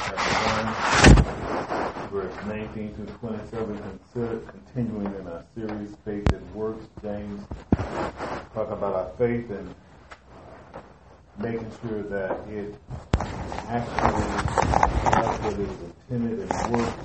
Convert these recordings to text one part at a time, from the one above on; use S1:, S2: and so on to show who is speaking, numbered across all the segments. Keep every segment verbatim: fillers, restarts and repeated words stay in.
S1: chapter one, verse nineteen through twenty-seven. Consider continuing in our series, Faith and Works. James talk about our faith and making sure that it actually does what it is intended and works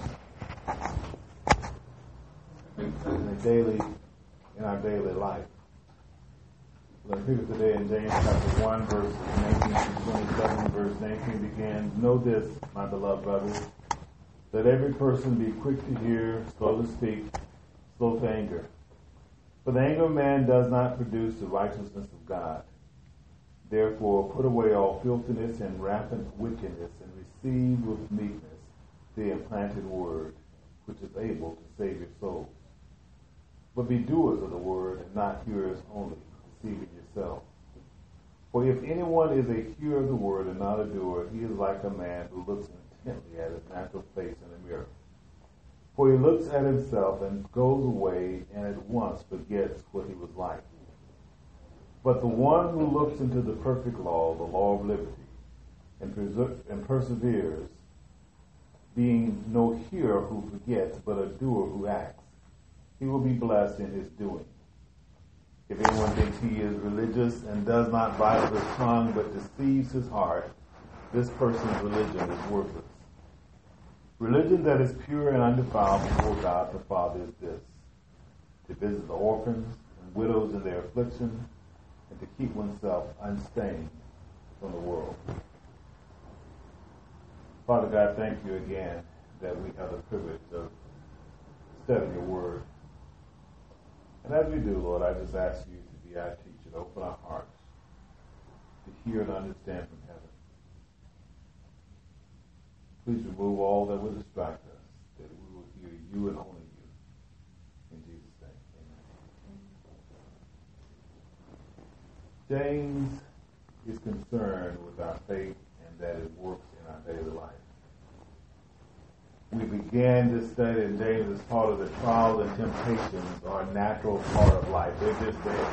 S1: in, a daily, in our daily life. We're going to pick up today in James chapter one, verses nineteen through twenty-seven. Verse nineteen begins, "Know this, my beloved brothers, that every person be quick to hear, slow to speak, slow to anger. For the anger of man does not produce the righteousness of God. Therefore put away all filthiness and rampant wickedness, and receive with meekness the implanted word, which is able to save your souls. But be doers of the word, and not hearers only, deceiving yourself. For if anyone is a hearer of the word and not a doer, he is like a man who looks intently at his natural face in a mirror. For he looks at himself and goes away and at once forgets what he was like. But the one who looks into the perfect law, the law of liberty, and, perse- and perseveres, being no hearer who forgets, but a doer who acts, he will be blessed in his doing. If anyone thinks he is religious and does not bridle his tongue but deceives his heart, this person's religion is worthless. Religion that is pure and undefiled before God the Father is this: to visit the orphans and widows in their affliction, and to keep oneself unstained from the world." Father God, thank you again that we have the privilege of studying your word. And as we do, Lord, I just ask you to be our teacher, to open our hearts to hear and understand from heaven. Please remove all that will distract us, that we will hear you and only you. In Jesus' name, amen. James is concerned with our faith and that it works in our daily life. We began this study in James as part of the trials and temptations are a natural part of life. They're just there.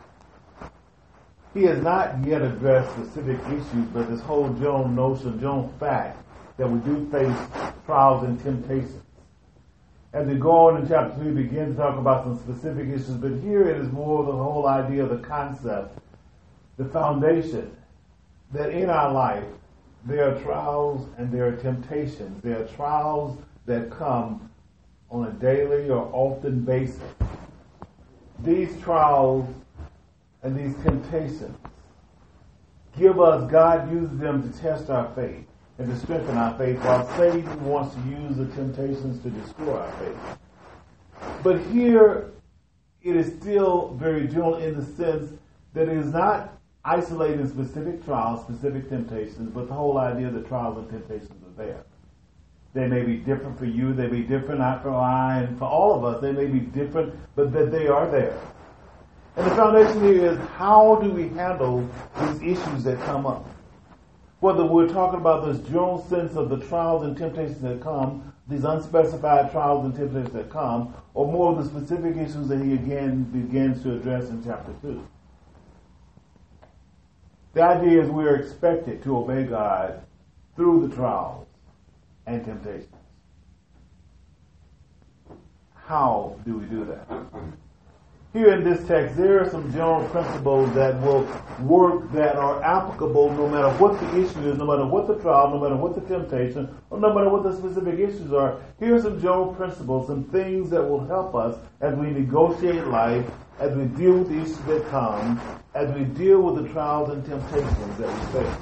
S1: He has not yet addressed specific issues, but this whole general notion, general fact that we do face trials and temptations. As we go on in chapter three, we begin to talk about some specific issues, but here it is more the whole idea of the concept, the foundation, that in our life, there are trials and there are temptations. There are trials that come on a daily or often basis. These trials and these temptations give us, God uses them to test our faith and to strengthen our faith, while Satan wants to use the temptations to destroy our faith. But here, it is still very general in the sense that it is not isolating specific trials, specific temptations, but the whole idea that trials and temptations are there. They may be different for you, they may be different not for I, and for all of us, they may be different, but that they are there. And the foundation here is, how do we handle these issues that come up? Whether we're talking about this general sense of the trials and temptations that come, these unspecified trials and temptations that come, or more of the specific issues that he again begins to address in chapter two. The idea is we are expected to obey God through the trials and temptations. How do we do that? Here in this text, there are some general principles that will work, that are applicable no matter what the issue is, no matter what the trial, no matter what the temptation, or no matter what the specific issues are. Here are some general principles, some things that will help us as we negotiate life, as we deal with the issues that come, as we deal with the trials and temptations that we face.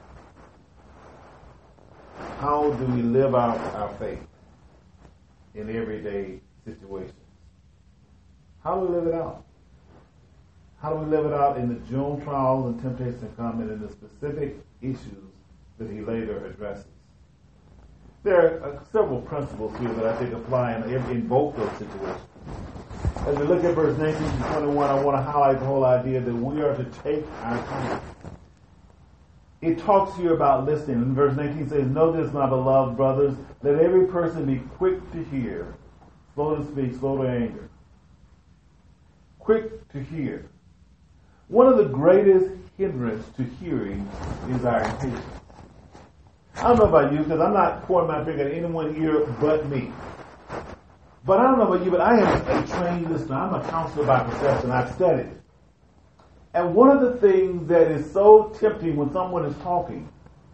S1: How do we live out our faith in everyday situations? How do we live it out? How do we live it out in the general trials and temptations that come, and in the specific issues that he later addresses? There are several principles here that I think apply in, in both those situations. As we look at verse nineteen to twenty-one, I want to highlight the whole idea that we are to take our time. It talks here about listening. In verse nineteen says, "Know this, my beloved brothers, let every person be quick to hear, slow to speak, slow to anger." Quick to hear. One of the greatest hindrance to hearing is our impatience. I don't know about you, because I'm not pointing my finger at anyone here but me. But I don't know about you, but I am a trained listener. I'm a counselor by profession. I've studied. And one of the things that is so tempting when someone is talking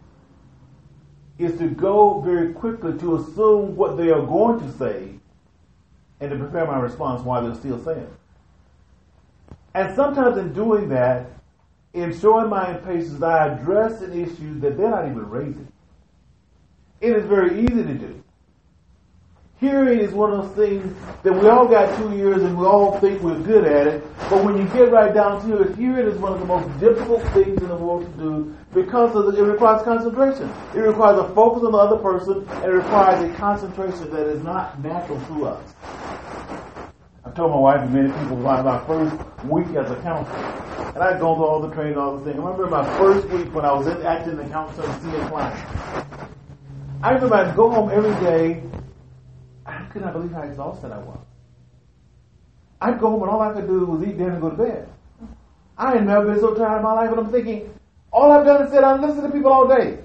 S1: is to go very quickly to assume what they are going to say and to prepare my response while they're still saying it. And sometimes in doing that, in showing my impatience, I address an issue that they're not even raising. It is very easy to do. Hearing is one of those things that we all got two ears and we all think we're good at it, but when you get right down to it, hearing is one of the most difficult things in the world to do because of the, it requires concentration. It requires a focus on the other person, and it requires a concentration that is not natural to us. I told my wife and many people about my first week as a counselor, and I'd gone through all the training, all the things. I remember my first week when I was in, acting in the counselor and seeing clients. I remember I'd go home every day. I could not believe how exhausted I was. I'd go home and all I could do was eat dinner and go to bed. I had never been so tired in my life, and I'm thinking, all I've done is sit down and listen to people all day.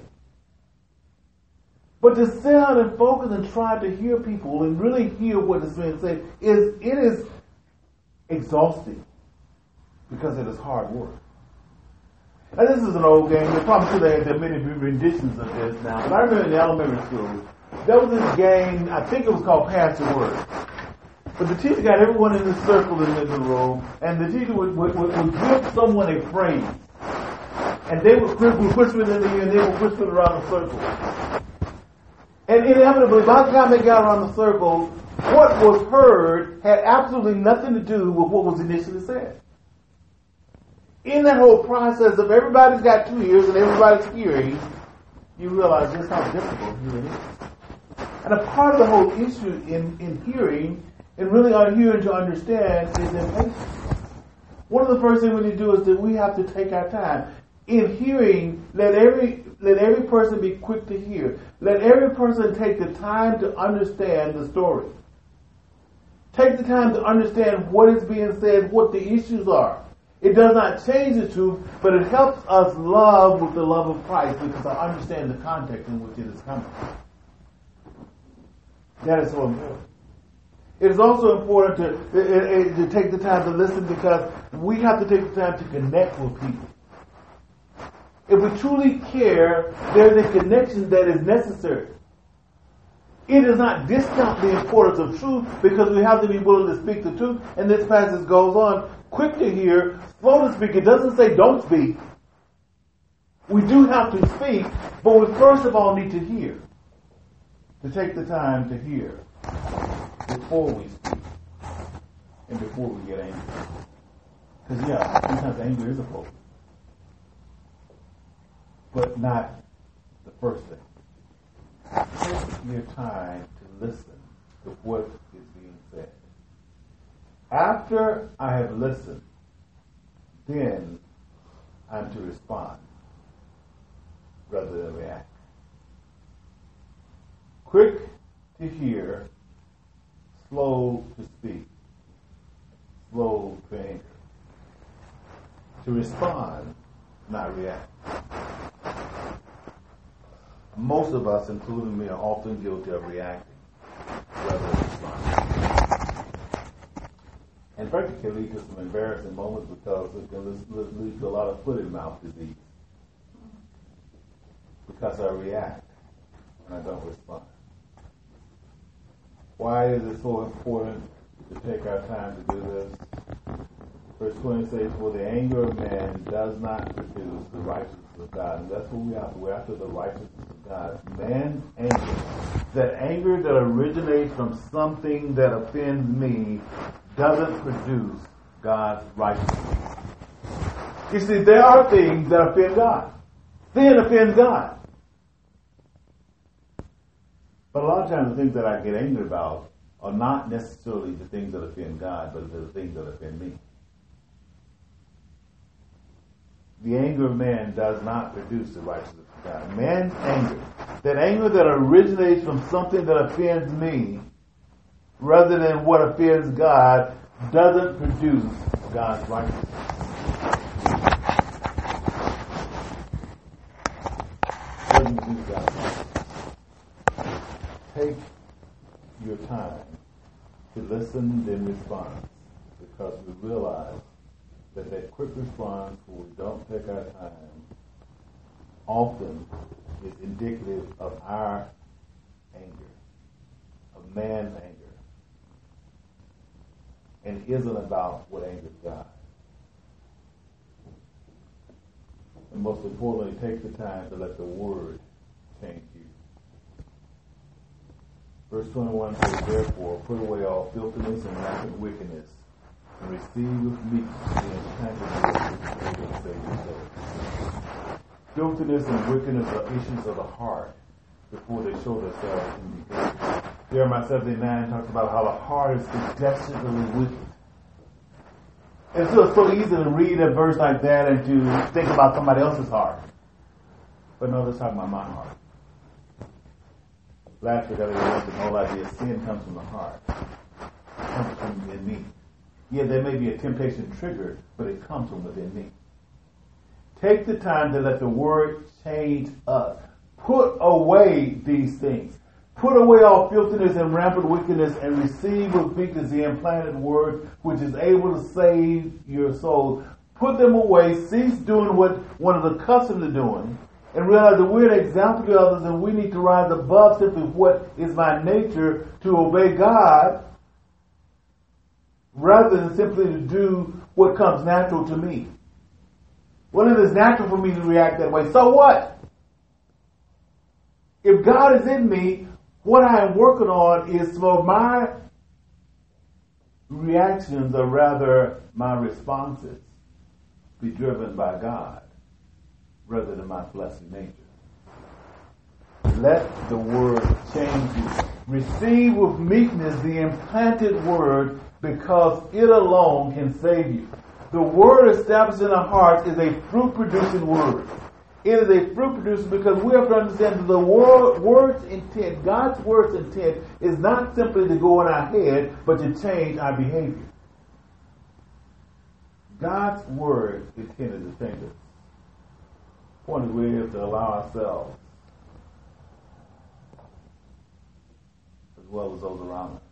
S1: But to sit down and focus and try to hear people and really hear what is being said, is it is exhausting because it is hard work. And this is an old game. You're probably sure there are many renditions of this now. But I remember in the elementary school, there was this game, I think it was called Pass the Word. But the teacher got everyone in this circle in the room, and the teacher would, would, would, would give someone a phrase. And they would, would whisper it in the ear, and they would whisper it around the circle. And inevitably, by the time they got around the circle, what was heard had absolutely nothing to do with what was initially said. In that whole process of everybody's got two ears and everybody's hearing, you realize just how difficult hearing is. And a part of the whole issue in, in hearing, and really our hearing to understand, is impatience. One of the first things we need to do is that we have to take our time. In hearing, let every let every person be quick to hear. Let every person take the time to understand the story. Take the time to understand what is being said, what the issues are. It does not change the truth, but it helps us love with the love of Christ because I understand the context in which it is coming. That is so important. It is also important to, to take the time to listen because we have to take the time to connect with people. If we truly care, there's a connection that is necessary. It does not discount the importance of truth because we have to be willing to speak the truth. And this passage goes on, quick to hear, slow to speak. It doesn't say don't speak. We do have to speak, but we first of all need to hear. To take the time to hear before we speak and before we get angry. Because yeah, sometimes anger is a problem. But not the first thing. Take your time to listen to what is being said. After I have listened, then I'm to respond rather than react. Quick to hear, slow to speak, slow to anger. To respond, not react. Most of us, including me, are often guilty of reacting rather than responding. And frankly, it can lead to some embarrassing moments because it can lead to a lot of foot and mouth disease. Because I react and I don't respond. Why is it so important to take our time to do this? Verse twenty says, for the anger of man does not produce the righteousness of God. And that's what we have. We're after the righteousness of God. Man's anger, that anger that originates from something that offends me, doesn't produce God's righteousness. You see, there are things that offend God. Sin offends God. But a lot of times the things that I get angry about are not necessarily the things that offend God, but the things that offend me. The anger of man does not produce the righteousness of God. Man's anger, that anger that originates from something that offends me, rather than what offends God, doesn't produce God's righteousness. Doesn't produce God's righteousness. take your time to listen then respond, because we realize that that quick response where we don't take our time often is indicative of our anger, of man's anger, and isn't about what angers God. And most importantly, take the time to let the Word change you. Verse twenty-one says, therefore, put away all filthiness and rampant wickedness, and receive with meekness the implanted word which is able to save your soul. Filthiness and wickedness are issues of the heart before they show themselves in behavior. Jeremiah seventeen nine talks about how the heart is desperately wicked. And so it's so easy to read a verse like that and to think about somebody else's heart. But no, let's talk about my heart. Last week I learned the whole idea sin comes from the heart. It comes from within me. Yeah, there may be a temptation triggered, but it comes from within me. Take the time to let the Word change us. Put away these things. Put away all filthiness and rampant wickedness, and receive with meekness the implanted word which is able to save your soul. Put them away. Cease doing what one is accustomed to doing, and realize that we're an example to others, and we need to rise above simply what is my nature to obey God, rather than simply to do what comes natural to me. Well, it is natural for me to react that way. So what? If God is in me, what I am working on is for my reactions, or rather my responses, be driven by God rather than my fleshly nature. Let the Word change you. Receive with meekness the implanted Word, because it alone can save you. The Word established in our hearts is a fruit-producing Word. It is a fruit producer because we have to understand that the word, word's intent, God's word's intent, is not simply to go in our head, but to change our behavior. God's word is intended to change us. Point is, we have to allow ourselves, as well as those around us,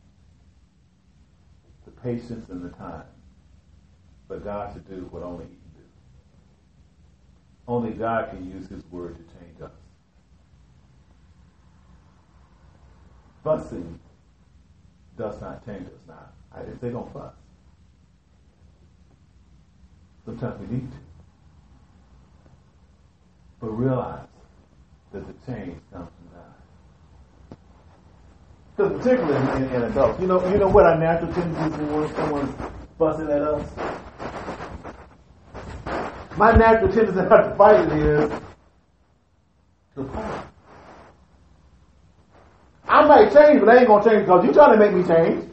S1: the patience and the time for God to do what only He can. Only God can use His word to change us. Fussing does not change us now. I didn't say don't fuss. Sometimes we need to. But realize that the change comes from God. Because particularly in, in, in adults, you know, you know what our natural tendency is when someone's fussing at us? My natural tendency not to fight it is to fight. I might change, but I ain't going to change because you're trying to make me change.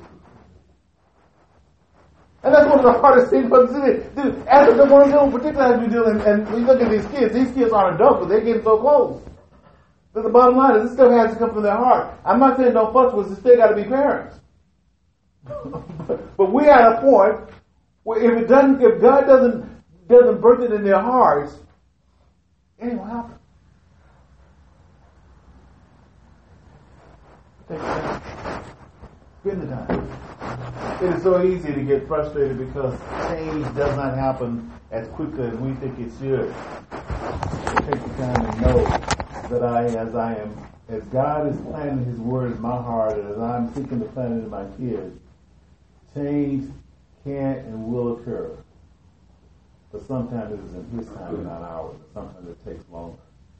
S1: And that's one of the hardest things for us to do. As the one doing, particularly as we do, and, and we look at these kids, these kids aren't adults, but they're getting so close. But the bottom line is this stuff has to come from their heart. I'm not saying don't fuss with us, it's still got to be parents. but, but we're at a point where if it doesn't, if God doesn't, doesn't birth it in their hearts, it ain't gonna happen. Take the time. Spend the time. It is so easy to get frustrated because change does not happen as quickly as we think it should. So take the time and know that I, as I am, as God is planting His word in my heart, and as I'm seeking to plant it in my kids, change can and will occur. But sometimes it is in His time and not ours. Sometimes it takes longer.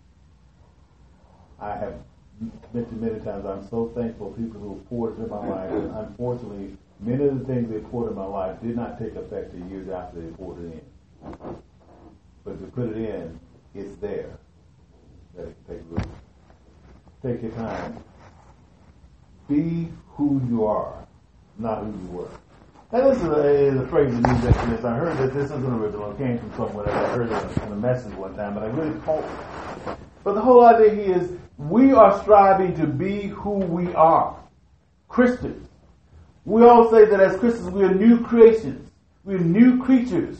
S1: I have mentioned many times I'm so thankful for people who have poured into my life. And unfortunately, many of the things they poured in my life did not take effect until years after they poured it in. But to put it in, it's there. That it can take root. Take your time. Be who you are, not who you were. Now, this is a, is a phrase in the New Testament. I heard that this isn't original. It came from somewhere. I heard it in a message one time, but I really caught it. But the whole idea here is we are striving to be who we are. Christians. We all say that as Christians we are new creations. We're new creatures.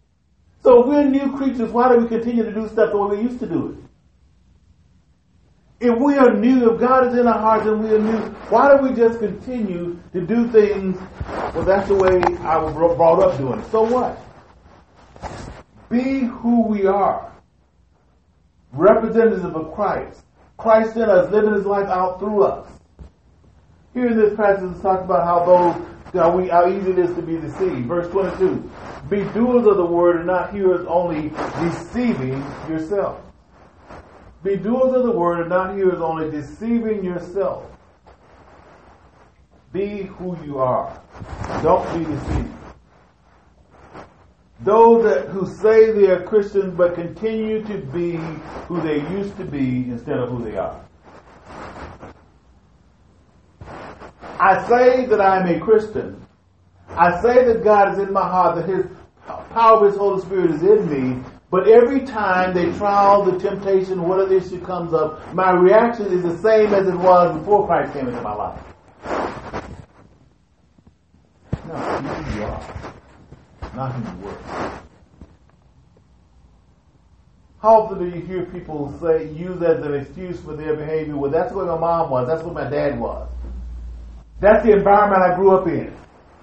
S1: So if we're new creatures, why do we continue to do stuff the way we used to do it? If we are new, if God is in our hearts and we are new, why do we just continue to do things? Well, that's the way I was brought up doing it. So what? Be who we are. Representatives of Christ. Christ in us, living his life out through us. Here in this passage, it talks about how those, how, we, how easy it is to be deceived. Verse twenty-two. Be doers of the word and not hearers only, deceiving yourself. Be doers of the word and not hearers only, deceiving yourself. Be who you are. Don't be deceived. Those that, who say they are Christians but continue to be who they used to be instead of who they are. I say that I am a Christian. I say that God is in my heart, that his power of his Holy Spirit is in me. But every time the trial, the temptation, whatever issue comes up, my reaction is the same as it was before Christ came into my life. No, who you are, not who you were. How often do you hear people say, use as an excuse for their behavior? Well, that's what my mom was. That's what my dad was. That's the environment I grew up in.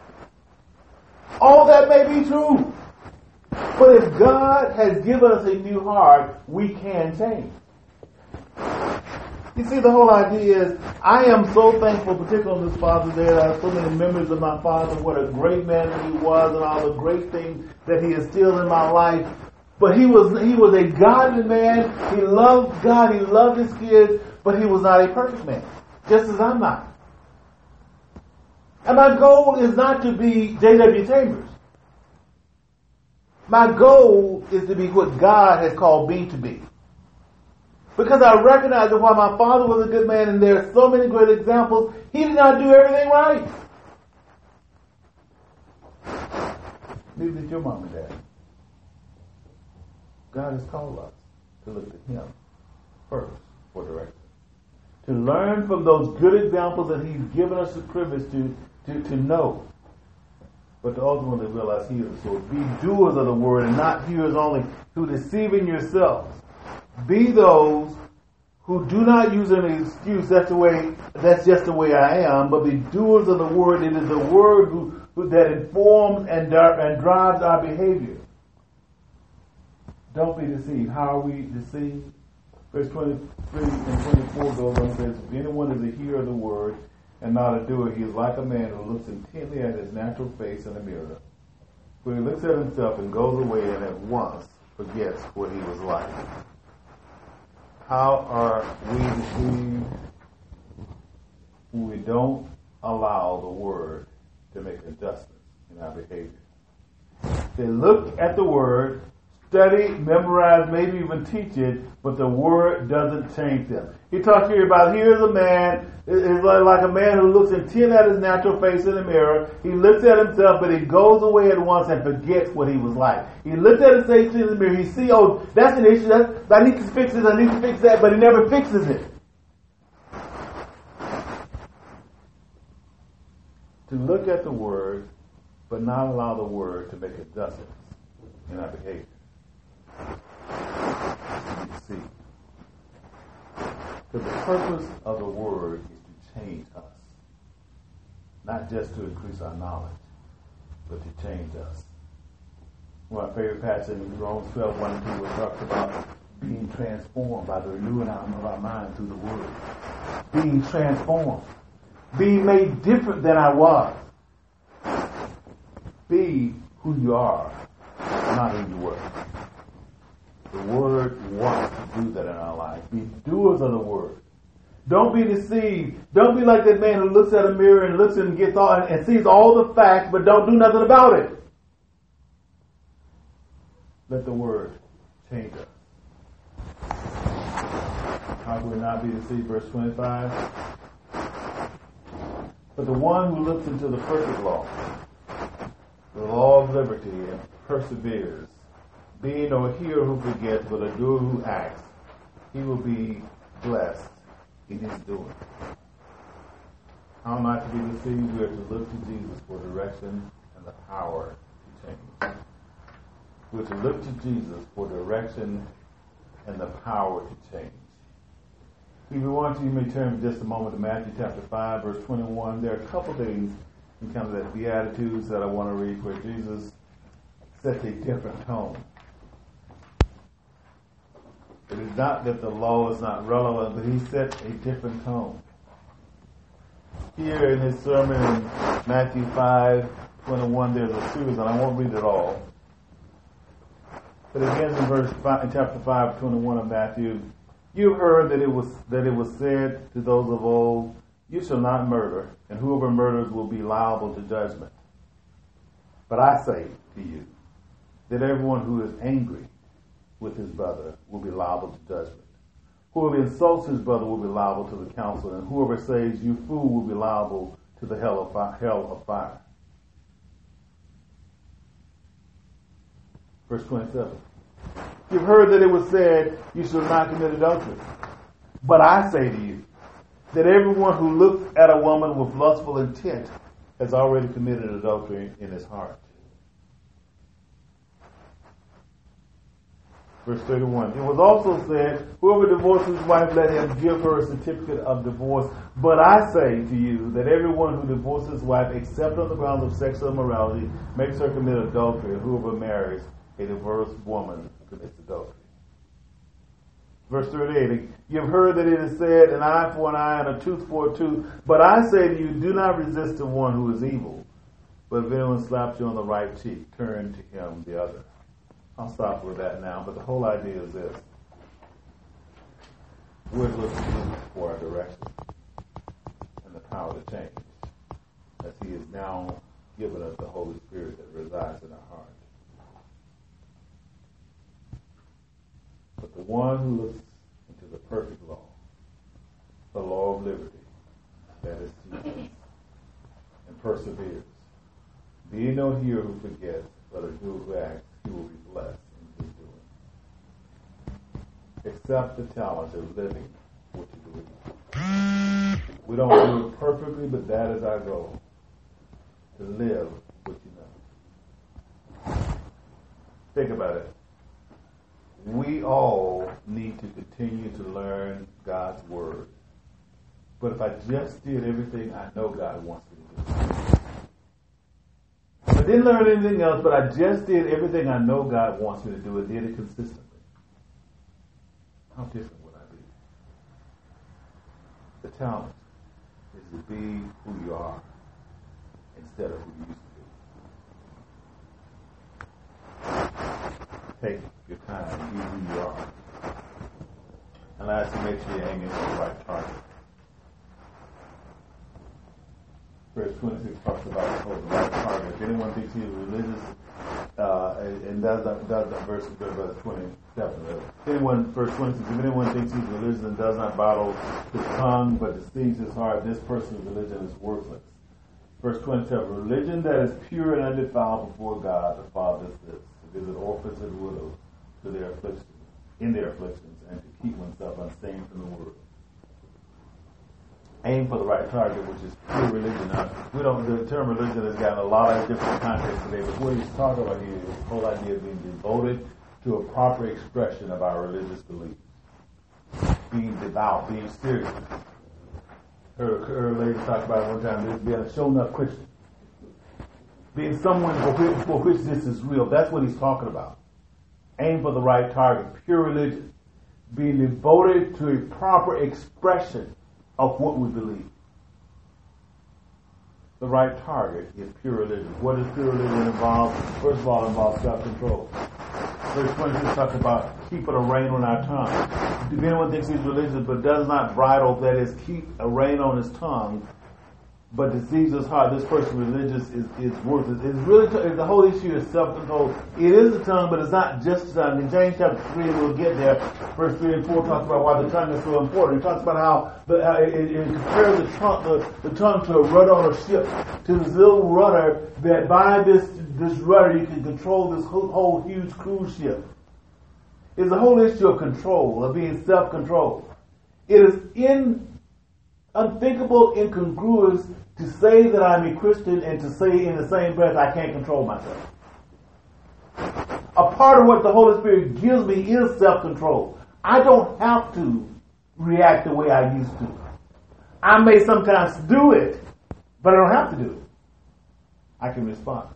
S1: All that may be true. But if God has given us a new heart, we can change. You see, the whole idea is, I am so thankful, particularly on this Father's Day, that I have so many memories of my father, what a great man that he was, and all the great things that he instilled in my life. But he was he was a godly man. He loved God. He loved his kids. But he was not a perfect man, just as I'm not. And my goal is not to be J W Chambers. My goal is to be what God has called me to be. Because I recognize that while my father was a good man, and there are so many great examples, he did not do everything right. Neither did your mom and dad. God has called us to look to him first for direction. To learn from those good examples that he's given us the privilege to, to, to know. But to ultimately realize he is the source. Be doers of the word and not hearers only, who deceiving yourselves. Be those who do not use an excuse, that's the way, that's just the way I am, but be doers of the word. It is the word who, who that informs and, and drives our behavior. Don't be deceived. How are we deceived? Verse twenty-three and twenty-four goes on and says, if anyone is a hearer of the word and not a doer, he is like a man who looks intently at his natural face in a mirror. For he looks at himself and goes away and at once forgets what he was like. How are we deceived? When we don't allow the word to make adjustments in our behavior. They look at the word, study, memorize, maybe even teach it, but the word doesn't change them. He talks here about, here's a man, it's like a man who looks intently at his natural face in the mirror. He looks at himself, but he goes away at once and forgets what he was like. He looked at his face in the mirror, he sees, oh, that's an issue, that's, I need to fix this, I need to fix that, but he never fixes it. To look at the word, but not allow the word to make adjustments in our behavior. See, because the purpose of the word is to change us, not just to increase our knowledge, but to change us. One of my favorite passages in Romans twelve, one and two, where it talks about being transformed by the renewing of our mind through the word. Being transformed. Being made different than I was. Be who you are, not who you were. The word wants to do that in our life. Be doers of the word. Don't be deceived. Don't be like that man who looks at a mirror and looks and gets all and sees all the facts, but don't do nothing about it. Let the word change us. How will we not be deceived? Verse twenty-five. But the one who looks into the perfect law, the law of liberty, and perseveres, being no hearer who forgets, but a doer who acts, he will be blessed in his doing. How not to be deceived? We are to look to Jesus for direction and the power to change. We are to look to Jesus for direction and the power to change. If you want to, you may turn for just a moment to Matthew chapter five, verse twenty-one. There are a couple things in kind of that Beatitudes that I want to read where Jesus sets a different tone. It is not that the law is not relevant, but he sets a different tone. Here in his sermon in Matthew five twenty-one, there's a series, and I won't read it all. But it begins in verse five, in chapter five twenty-one of Matthew. You heard that it was that it was said to those of old, you shall not murder, and whoever murders will be liable to judgment. But I say to you that everyone who is angry with his brother will be liable to judgment. Whoever insults his brother will be liable to the council, and whoever says, you fool, will be liable to the hell of fire. Hell of fire. Verse twenty-seven. You've heard that it was said, you shall not commit adultery. But I say to you that everyone who looks at a woman with lustful intent has already committed adultery in his heart. Verse thirty-one. It was also said, whoever divorces his wife, let him give her a certificate of divorce. But I say to you that everyone who divorces his wife, except on the grounds of sexual immorality, makes her commit adultery, and whoever marries a divorced woman commits adultery. Verse thirty-eight. You've heard that it is said, an eye for an eye and a tooth for a tooth. But I say to you, do not resist the one who is evil. But if anyone slaps you on the right cheek, turn to him the other. I'll stop with that now, but the whole idea is this. We're looking for a direction and the power to change, as he has now given us the Holy Spirit that resides in our heart. But the one who looks into the perfect law, the law of liberty, that is Jesus, and perseveres, be no hearer who forgets, but a doer who acts, he will be blessed in his doing. Accept the challenge of living what you believe. We don't do it perfectly, but that is our goal, to live what you know. Think about it. We all need to continue to learn God's Word. But if I just did everything I know God wants me to do, if I didn't learn anything else, but I just did everything I know God wants me to do and did it consistently, how different would I be? The challenge is to be who you are instead of who you used to be. Take your time and be who you are. And lastly, make sure you're aiming at the right target. Verse twenty-six talks about oh, the right target. If anyone thinks he is religious, uh, and, and does not, does not, verse, verse twenty-seven. If anyone, verse twenty-six, if anyone thinks he's religious and does not bridle his tongue, but deceives his heart, this person's religion is worthless. Verse twenty-seven, religion that is pure and undefiled before God the Father is this, to visit orphans and widows to their afflictions, in their afflictions, and to keep oneself unstained from the world. Aim for the right target, which is pure religion. Now, we don't. The term religion has gotten a lot of different contexts today, but what he's talking about here is the whole idea of being devoted to a proper expression of our religious beliefs, being devout, being serious. Her, her lady talked about it one time. This being a show enough Christian, being someone for which, for which this is real. That's what he's talking about. Aim for the right target, pure religion, being devoted to a proper expression of what we believe. The right target is pure religion. What does pure religion involve? First of all, it involves self-control. Verse twenty-six talks about keeping a rein on our tongue. If anyone thinks he's religious but does not bridle, that is, keep a rein on his tongue, but deceives his heart, this person religious is, is worthless. It's really t- the whole issue is self-control. It is the tongue, but it's not just the tongue. In James chapter three, we'll get there. Verse three and four talks about why the tongue is so important. It talks about how the, uh, it, it compares the, tongue, the, the tongue to a rudder on a ship, to this little rudder that by this this rudder you can control this whole, whole huge cruise ship. It's the whole issue of control, of being self-controlled. It is in unthinkable, incongruous to say that I'm a Christian and to say in the same breath I can't control myself. A part of what the Holy Spirit gives me is self-control. I don't have to react the way I used to. I may sometimes do it, but I don't have to do it. I can respond.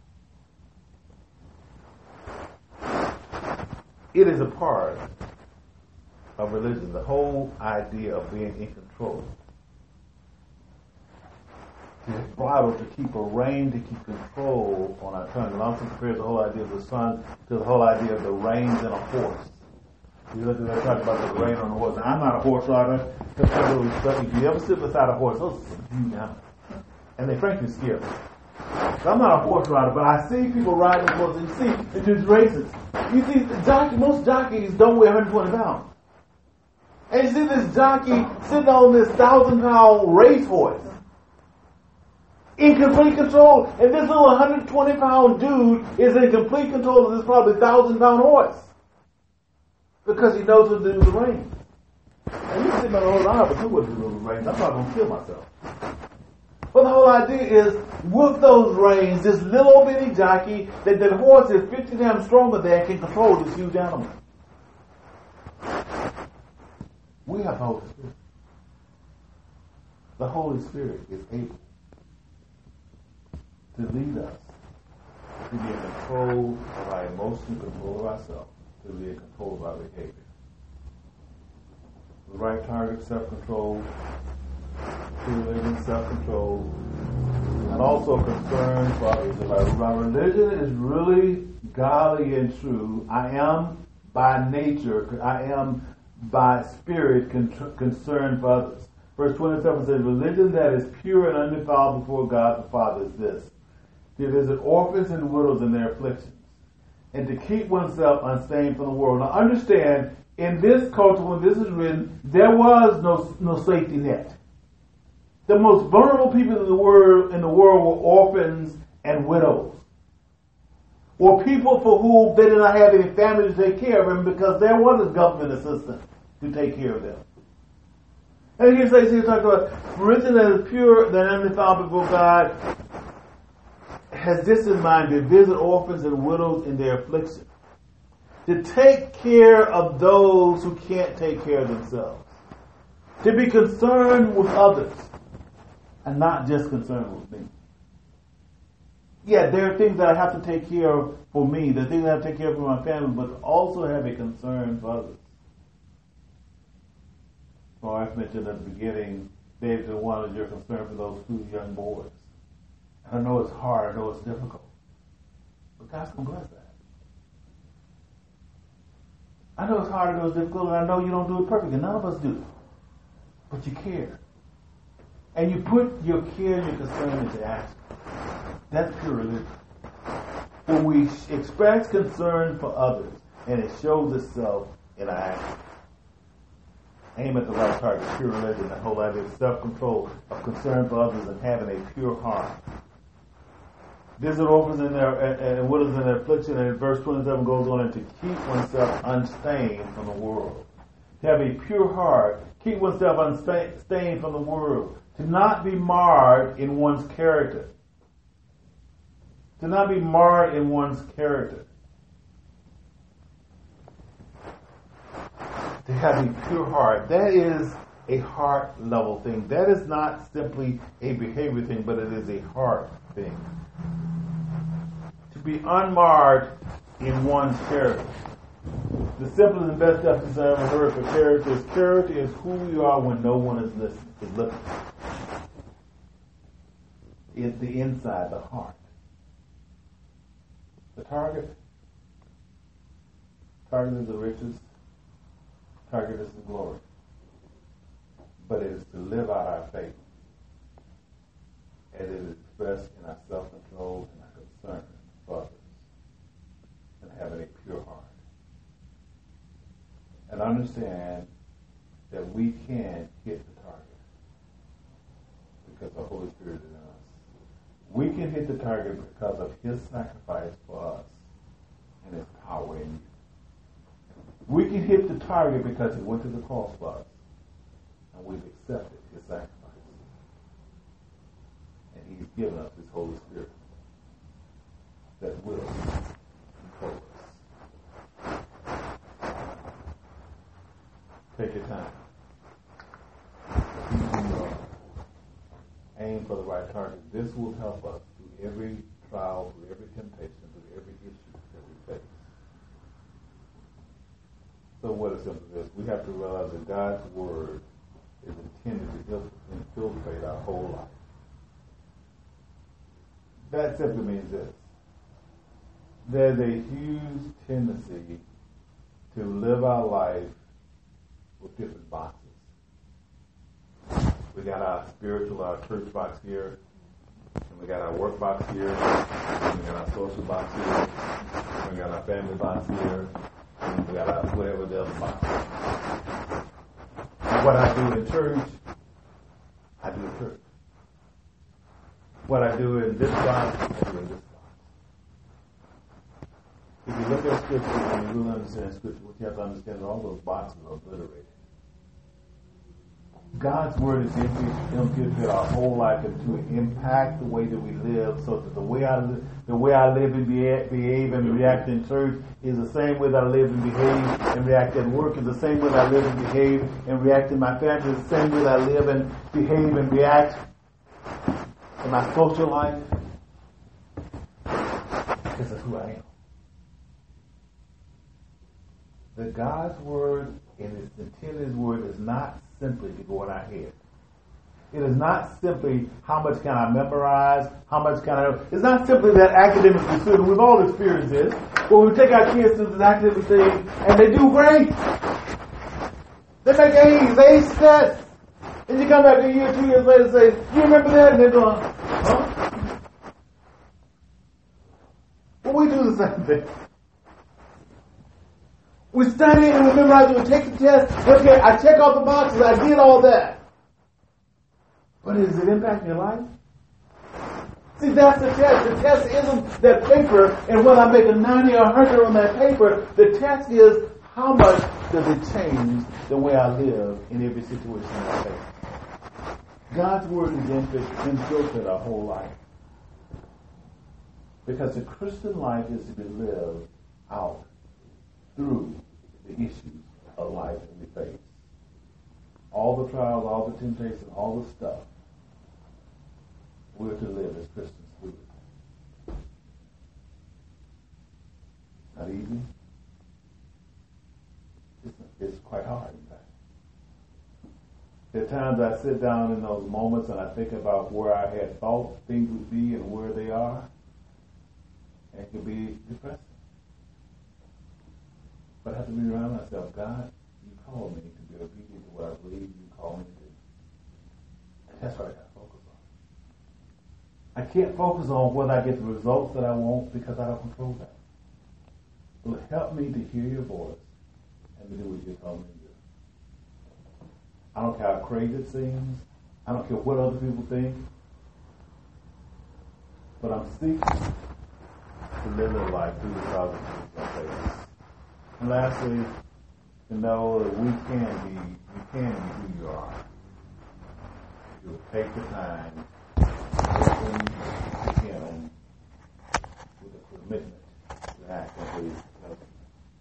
S1: It is a part of religion, the whole idea of being in control. To bridle, to keep a rein, to keep control on our tongue. And also compares the whole idea of the sun to the whole idea of the reins in a horse. You look at that, talk about the rein on a horse. And I'm not a horse rider. If you ever sit beside a horse, those are huge animals. And they frankly scare me. I'm not a horse rider, but I see people riding horses. You see, in these races, you see, jockey, most jockeys don't weigh one hundred twenty pounds. And you see this jockey sitting on this thousand pound racehorse in complete control, and this little one hundred twenty pound dude is in complete control of this probably thousand pound horse because he knows what to do with the reins. And you sit on the whole line, but you wouldn't do with the reins. I'm not going to kill myself. But the whole idea is, with those reins, this little bitty jockey, that the horse is fifty times stronger than can control this huge animal. We have the Holy Spirit. The Holy Spirit is able to lead us to be in control of our emotions, control of ourselves, to be in control of our behavior. The right target, self-control, true living, self-control, and also concern for others. If my religion is really godly and true, I am by nature, I am by spirit con- concerned for others. Verse twenty-seven says, religion that is pure and undefiled before God the Father is this: to visit orphans and widows in their afflictions, and to keep oneself unstained from the world. Now understand, in this culture, when this is written, there was no, no safety net. The most vulnerable people in the world in the world were orphans and widows, or people for whom they did not have any family to take care of them because there was a government assistance to take care of them. And he says, he talks about religion that is pure, that undefiled before God, has this in mind: to visit orphans and widows in their affliction, to take care of those who can't take care of themselves, to be concerned with others, and not just concerned with me. Yeah, there are things that I have to take care of for me, there are things I have to take care of for my family, but also have a concern for others. Well, I mentioned at the beginning, David, one is your concern for those two young boys. And I know it's hard, I know it's difficult, but God's going to bless that. I know it's hard, I know it's difficult, and I know you don't do it perfectly. None of us do. But you care. And you put your care and your concern into action. That's pure religion. When we express concern for others, and it shows itself in our action. Aim at the right target, pure religion, the whole idea of self-control, of concern for others, and having a pure heart. Visit orphans in their, and, and widows in their affliction, and verse twenty-seven goes on, and to keep oneself unstained from the world. To have a pure heart, keep oneself unstained from the world. To not be marred in one's character. To not be marred in one's character. To have a pure heart. That is a heart level thing. That is not simply a behavior thing, but it is a heart thing. To be unmarred in one's character. The simplest and best definition I ever heard for character is character is who you are when no one is listening. Is looking. It's the inside, the heart. The target. Target is the riches. Target is the glory. But it is to live out our faith. And it is expressed in our self-control and our concern for others. And having a pure heart. And understand that we can hit the target. Because the Holy Spirit is in us. We can hit the target because of His sacrifice for us. And His power in you. We can hit the target because He went to the cross for us. And we've accepted His sacrifice. And He's given us His Holy Spirit that will control us. Take your time. aim for the right target. This will help us through every trial, through every temptation, through every issue that we face. So what is simple is we have to realize that God's Word is intended to help infiltrate our whole life. That simply means this. There's a huge tendency to live our life with different boxes. We got our spiritual, our church box here, and we got our work box here, and we got our social box here, and we got our family box here, and we got our whatever the other box is. And what I do in church, I do in church. What I do in this box, I do in this box. If you look at Scripture and you really understand Scripture, what you have to understand is all those boxes are obliterated. God's Word is infiltrated our whole life and to impact the way that we live, so that the way I live, the way I live and behave and react in church is the same way that I live and behave and react at work, is the same way that I live and behave and react in my family, is the same way that I live and behave and react in my social life. This is who I am. The God's Word and its intended Word is not simply to go in our head. It is not simply how much can I memorize, how much can I... It's not simply that academic pursuit. We've all experienced this. When we take our kids to this academic thing, and they do great. They make A's, A sets. And you come back a year, two years later and say, you remember that? And they're going, huh? Well, we do the same thing. We study and we memorize, we take the test. Okay, I check off the boxes, I did all that. But is it impacting your life? See, that's the test. The test isn't that paper, and when I make a ninety or one hundred on that paper, the test is how much does it change the way I live in every situation I face. God's Word is infiltrated our whole life. Because the Christian life is to be lived out through the issues of life that we face. All the trials, all the temptations, all the stuff, we're to live as Christians through it. Not easy. It's, it's quite hard, in fact. There are times I sit down in those moments and I think about where I had thought things would be and where they are, and it can be depressing. But I have to be around myself. God, you called me to be obedient to what I believe you called me to do. And that's what I got to focus on. I can't focus on whether I get the results that I want because I don't control that. But help me to hear your voice and to do what you called me to do. I don't care how crazy it seems. I don't care what other people think. But I'm seeking to live a life through the trials and tribulations. And lastly, to know that we can be, you can be who you are. You will take the time to listen to Him with a commitment to act as He tells you.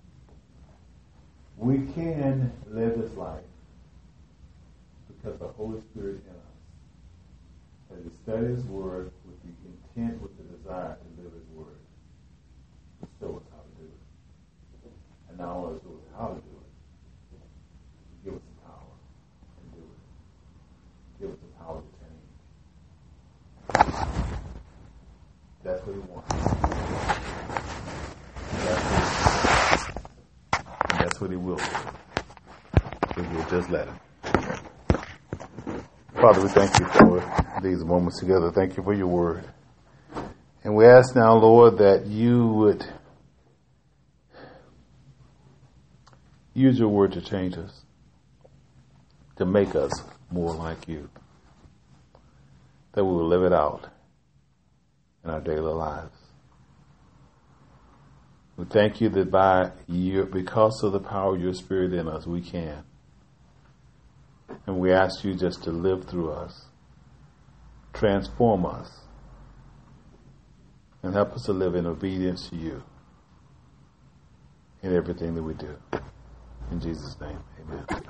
S1: We can live this life because the Holy Spirit in us, as we study His Word with the intent, with the desire to live His Word, to show us how to do it. And not only show us how to do it, give us the power to do it. Give us the power to change. That's what He wants. That's what, that's what He will do. If we'll just let Him. Father, we thank you for these moments together. Thank you for your word. And we ask now, Lord, that you would use your word to change us, to make us more like you, that we will live it out in our daily lives. We thank you that by you, because of the power of your Spirit in us, we can. And we ask you just to live through us, transform us, and help us to live in obedience to you in everything that we do. In Jesus' name, amen.